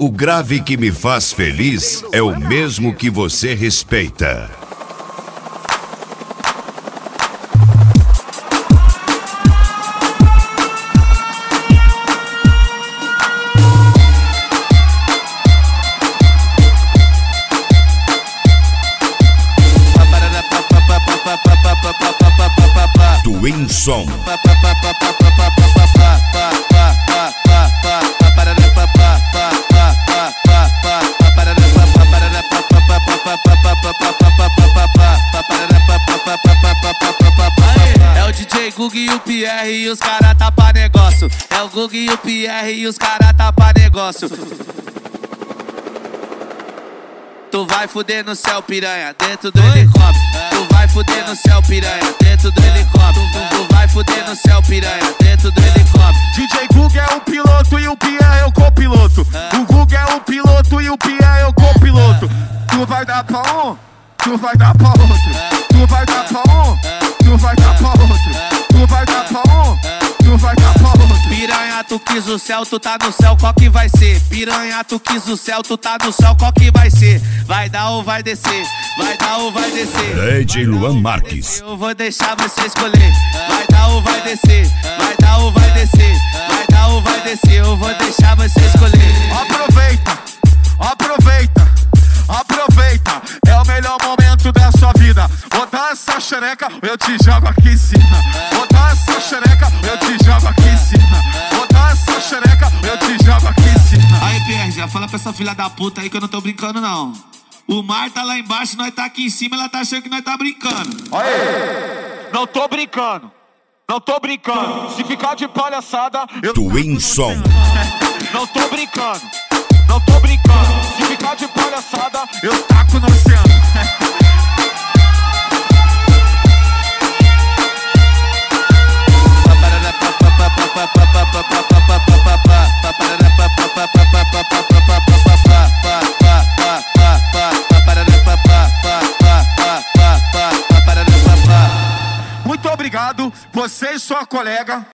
O grave que me faz feliz é o mesmo que você respeita. Twin Som. É o DJ Gug e o Pierre e os cara tapa negócio. É o Gug e o Pierre e os cara tapa negócio. Tu vai fuder no céu, piranha, dentro do helicóptero. Tu vai fuder no céu, piranha, dentro do helicóptero. Tu vai fuder no céu, piranha, dentro do helicóptero. DJ Gug é o piloto e o Pierre é o copiloto. O Gug é o piloto e o Pierre é o copiloto. Tu vai dar pra um, tu vai dar pra outro. Tu vai dar pra um, tu vai dar pra outro. Tu vai dar pra um, tu vai dar pra outro. Piranha, tu quis o céu, tu tá no céu, qual que vai ser? Piranha, tu quis o céu, tu tá no céu, qual que vai ser? Vai dar ou vai descer? Vai dar ou vai descer? DJ Luan Marques. Eu vou deixar você escolher. Vai dar ou vai descer? Vai dar ou vai descer? Vai dar ou vai descer? Eu vou deixar você escolher. Aproveita, aproveita, aproveita. É o melhor momento da sua vida. Botar essa xereca, eu te jogo aqui em cima. Botar essa xereca, eu te jogo aqui em cima. Botar essa xereca, eu te jogo aqui em cima. Aí, Pierre, já fala pra essa filha da puta aí que eu não tô brincando, não. O mar tá lá embaixo, nós tá aqui em cima, ela tá achando que nós tá brincando. Aê! Não tô brincando, não tô brincando. Se ficar de palhaçada, eu... Twin Som. Não tô brincando, não tô brincando. Se ficar de palhaçada, eu taco no oceano. Muito obrigado, você e sua colega.